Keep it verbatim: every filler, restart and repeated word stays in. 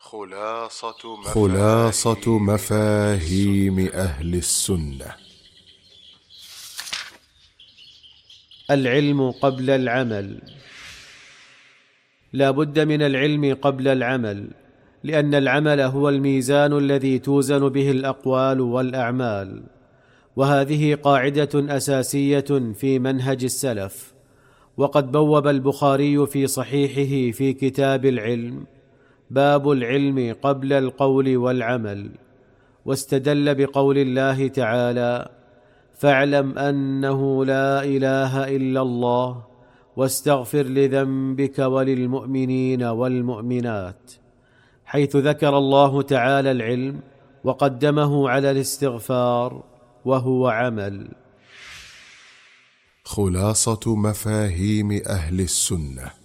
خلاصة مفاهيم, خلاصة مفاهيم أهل السنة. العلم قبل العمل. لا بد من العلم قبل العمل، لأن العمل هو الميزان الذي توزن به الأقوال والأعمال، وهذه قاعدة أساسية في منهج السلف. وقد بوب البخاري في صحيحه في كتاب العلم باب العلم قبل القول والعمل، واستدل بقول الله تعالى: فاعلم أنه لا إله إلا الله واستغفر لذنبك وللمؤمنين والمؤمنات، حيث ذكر الله تعالى العلم وقدمه على الاستغفار وهو عمل. خلاصة مفاهيم أهل السنة.